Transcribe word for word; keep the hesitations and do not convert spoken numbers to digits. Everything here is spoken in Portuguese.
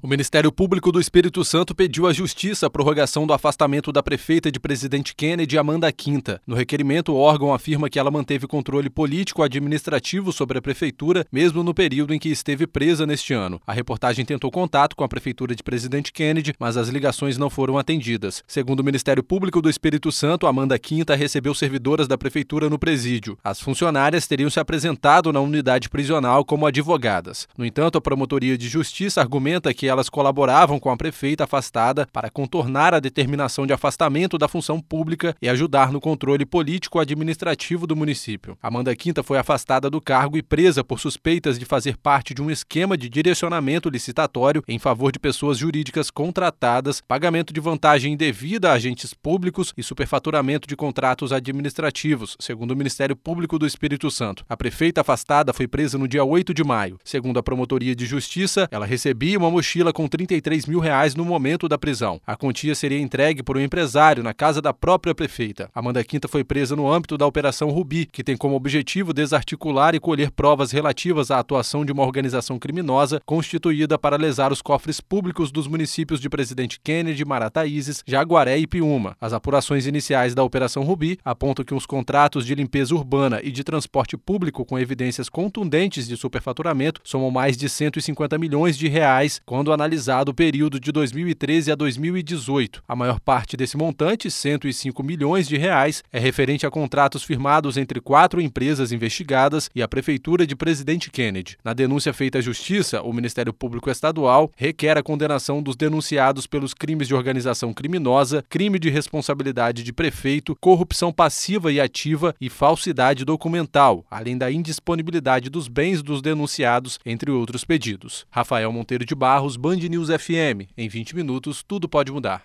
O Ministério Público do Espírito Santo pediu à Justiça a prorrogação do afastamento da prefeita de Presidente Kennedy, Amanda Quinta. No requerimento, o órgão afirma que ela manteve controle político-administrativo sobre a prefeitura, mesmo no período em que esteve presa neste ano. A reportagem tentou contato com a prefeitura de Presidente Kennedy, mas as ligações não foram atendidas. Segundo o Ministério Público do Espírito Santo, Amanda Quinta recebeu servidoras da prefeitura no presídio. As funcionárias teriam se apresentado na unidade prisional como advogadas. No entanto, a Promotoria de Justiça argumenta que elas colaboravam com a prefeita afastada para contornar a determinação de afastamento da função pública e ajudar no controle político-administrativo do município. Amanda Quinta foi afastada do cargo e presa por suspeitas de fazer parte de um esquema de direcionamento licitatório em favor de pessoas jurídicas contratadas, pagamento de vantagem indevida a agentes públicos e superfaturamento de contratos administrativos, segundo o Ministério Público do Espírito Santo. A prefeita afastada foi presa no dia oito de maio. Segundo a Promotoria de Justiça, ela recebia uma mochila com trinta e três mil reais no momento da prisão. A quantia seria entregue por um empresário na casa da própria prefeita. Amanda Quinta foi presa no âmbito da Operação Rubi, que tem como objetivo desarticular e colher provas relativas à atuação de uma organização criminosa constituída para lesar os cofres públicos dos municípios de Presidente Kennedy, Marataízes, Jaguaré e Piúma. As apurações iniciais da Operação Rubi apontam que os contratos de limpeza urbana e de transporte público com evidências contundentes de superfaturamento somam mais de cento e cinquenta milhões de reais quando analisado o período de dois mil e treze a dois mil e dezoito. A maior parte desse montante, cento e cinco milhões de reais, é referente a contratos firmados entre quatro empresas investigadas e a Prefeitura de Presidente Kennedy. Na denúncia feita à Justiça, o Ministério Público Estadual requer a condenação dos denunciados pelos crimes de organização criminosa, crime de responsabilidade de prefeito, corrupção passiva e ativa e falsidade documental, além da indisponibilidade dos bens dos denunciados, entre outros pedidos. Rafael Monteiro de Barros, Band News F M. Em vinte minutos, tudo pode mudar.